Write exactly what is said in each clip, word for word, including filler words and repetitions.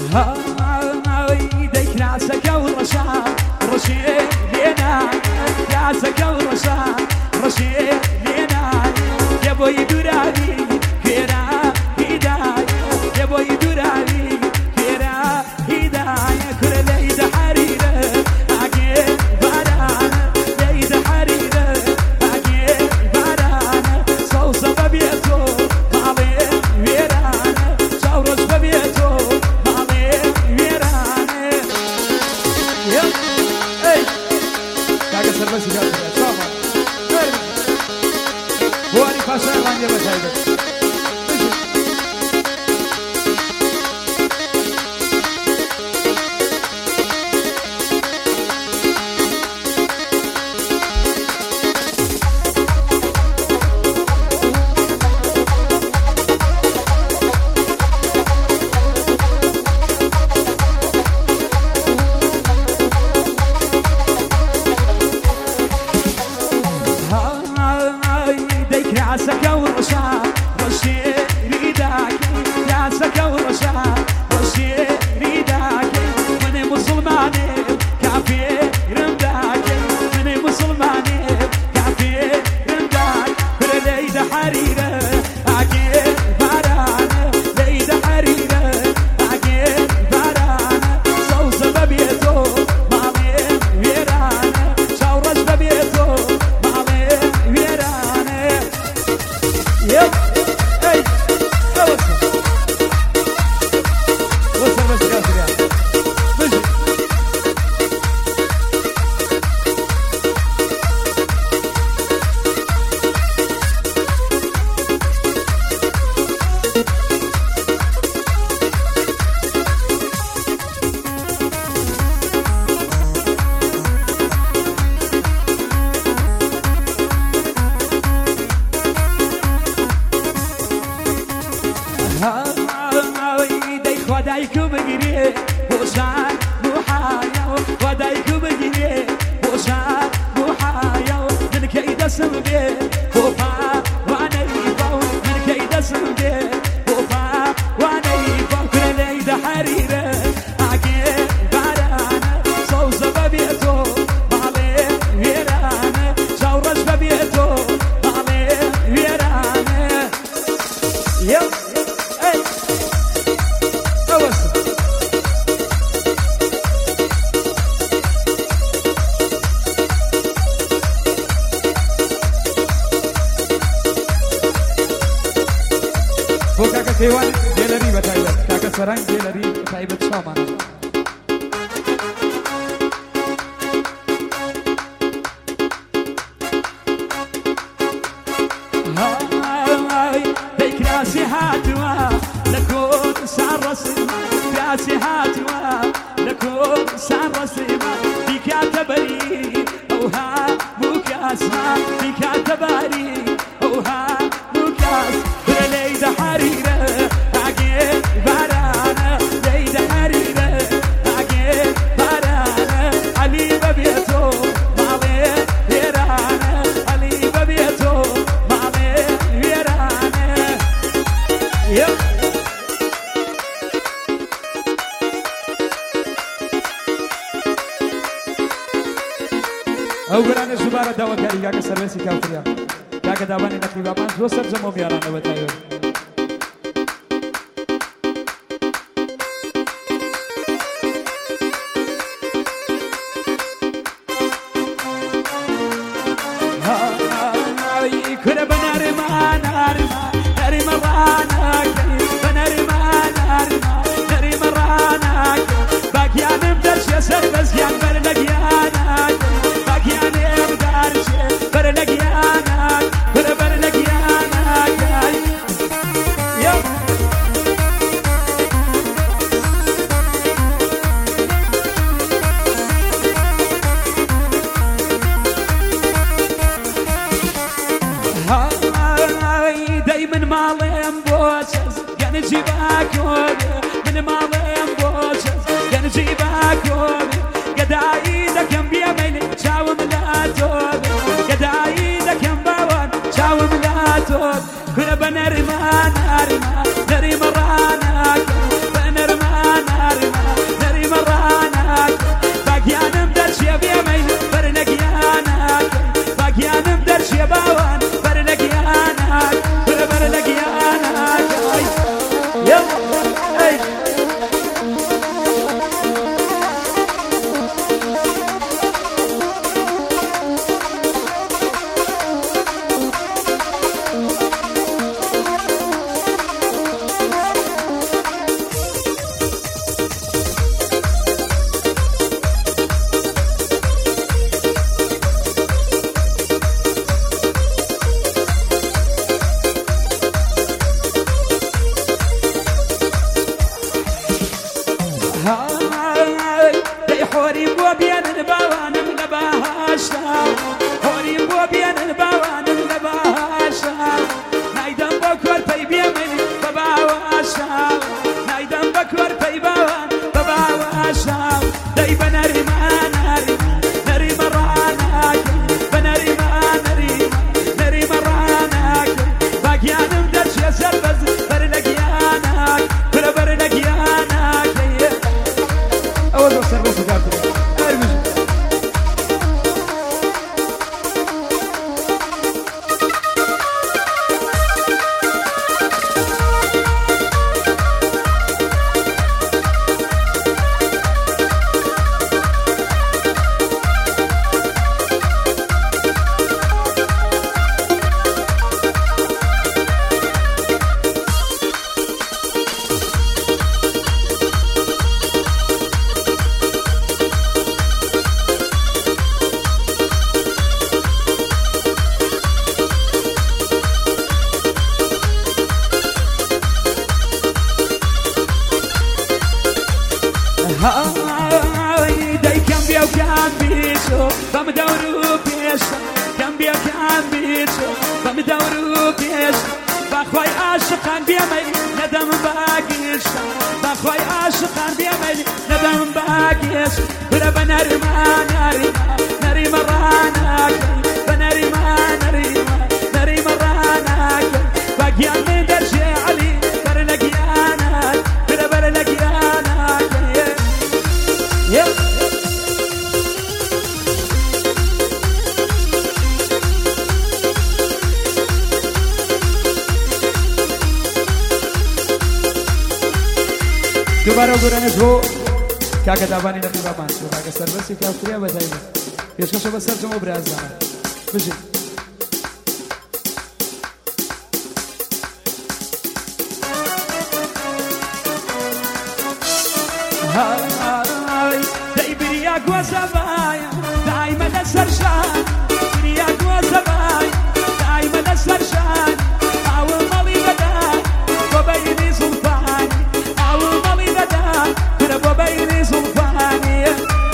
هاوي ديك راسك ورشا رشي لينا راسك ورشا رشي لينا يا بوي دوراني كيرا هداي يا بوي دوراني كيرا هداي كل ليد حريره اجي باران ليد حريره اجي باران صوصه ببيتو مالي ويران شاورش ببيتو بس يا شوفها هو اللي فاشل عندي بس هيك راسك ورشا رشي ريداك راسك ورشا رشي ريداك من مسلماني كافي رمداك من مسلماني كافي رمداك كل ليد حريره اجي باران ليد حريره اجي باران صوص ببيتو مالي ويران شاورش ببيتو مالي ويران يب اي وصل وصل بس قاصر يا بجي خدايك بقري وشان بوحايا خدايك بقري وشان بوحايا من كيد سمبي وفا وانا يفو من كيد سمبي وفا وانا يفو كل ليد حريره اجي باران صوص ببيتو مالي ويران شاورش ببيتو مالي ويران يب वो काका देवान गेलरी बताइए काका सरंग गेलरी बताइए बच्चा माना هاي ديك راسي هاتوا لكون صار رسم راسي هاتوا لكون صار رسم فيك اعتبري اوها مكاس فيك اعتبري اوها مكاس ليد حريره اجي باران ليد حريره اجي باران علي ببيتو مالي ويران علي ببيتو مالي ويران يب او برانه زباره دوا کاری که سرویسی کافریا که دوانی نقیبا من دو سر زمو میارانه بتایو هاي كره بنارما نارما نارما رانا بنارما نارما نارما رانا باقيان بدرش سر بس يان برلقيانا باقيان بدرش برلقيانا كره برلقيانا يب من مالين بوشز كان جيبك من مالين بوشز كان جيبك قدايدك يم بيمين شاوم لا توب قدايدك يم باون شاوم لا توب كل بنرمان نارما نرما رانا بنرمان نارما هاي دي حوري بو بين البوان لبهاشا حوري بو بين البوان لبهاشا نايدم بكور طيبي من بباواشا نايدم بكور طيبوان بباواشا دي بناري ما ناري ناري مراناك بناري ما ناري ناري مراناك باقيانم درش يا سربز برلقياناك بلا برلقياناك أول وقت سربز قابل أرمج هاي داي كان بيا وكان بيشو بمدورو بيشو كان بيا وكان بيشو بمدورو بيشو بخواي عاشقان بيا ميلي ندم باقيش بخواي عاشقان بيا ميلي ندم باقيش ولا بناري ما ناري ما ناري مراناك بناري ما ناري ما ناري مراناك باقيان من درجي علي برلقياناك بلا برلقياناك Yeah. دوباره گرانش رو که اگه دوانی نقیبه من شد اگه سربسی که افتریه بدهیده پیشکشو به سر جمعه برای از زمان بجید هاي داي برياك وزبايا دايما السرشان برياك وزبايا دايما السرشان او مالي بدا وبيني سلطاني او مالي بدا وبيني سلطاني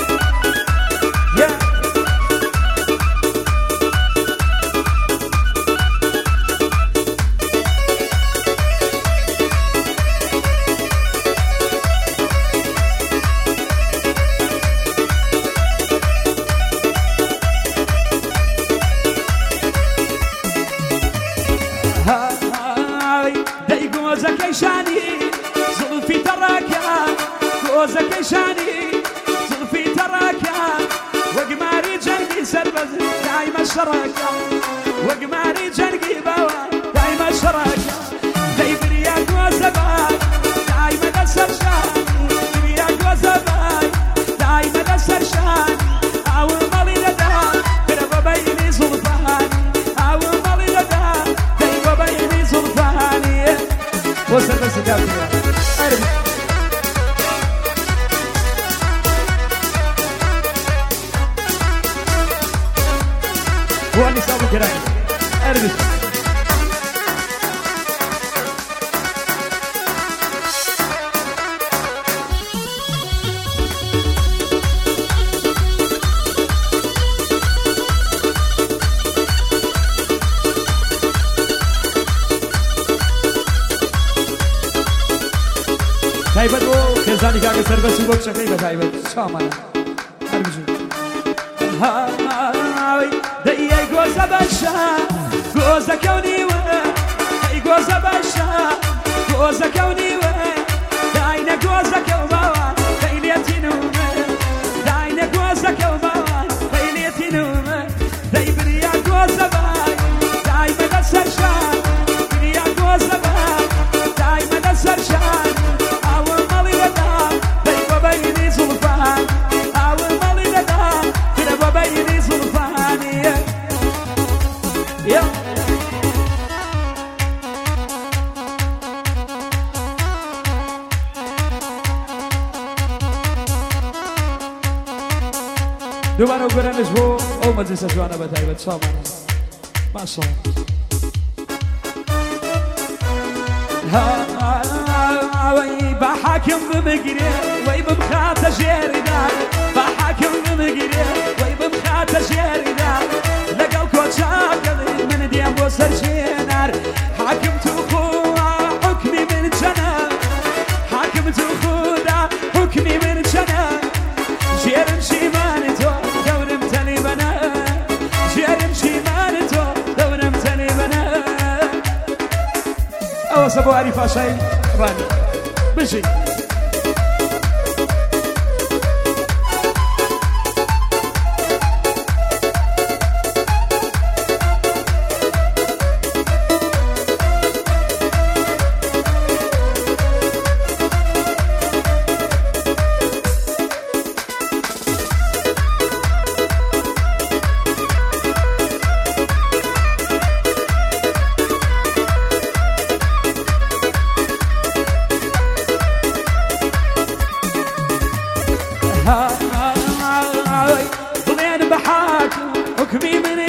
زكيشاني زلفي تراكا وزكيشاني زلفي تراكا وقماري جنقي سربز دايما الشراكة وقماري جنقي بوا دايما الشراكة زي برياك وزباي دايما السرشان برياك وزباي دايما السرشان او مالي لدا بربا بيني سلطاني او مالي لدا بربا بيني سلطاني وصل بس قابل أربي هو اللي سابق كراي أربي تایبت و کسانی که اگه سربسی بود شکلی به تایبت شامانه هر بجون های دی ای گوزه بشا گوزه کونی و ای گوزه بشا گوزه کونی و داینه گوزه کو باوان خیلیتی نومه داینه گوزه کو باوان خیلیتی نومه دی بریا گوزه بای دایمه دستر شان بریا گوزه بای دایمه دستر شان دوباره گرانش بو او مجلس جوانه به تایبت سامانه ماشاءالله وي بحاكم بمقري وي بمخاتە ژێریدا با حاکم بمگیرێ وەی بمخاتە ژێریدا لەگەڵ کۆچاکەڵی من دێم بۆ سەر ژێنار حاکم تو خوا حکمی من چەنە حاکم تو خدا حکمی من چەنە ژێرم شیمانی تۆ دەورم تەلیبەنە ژێرم شیمانی تۆ دەورم تەلیبەنە ئەوەسە بۆ عەری پاشای ڕانی بژی بڵێن بە حاکم حکمی منێ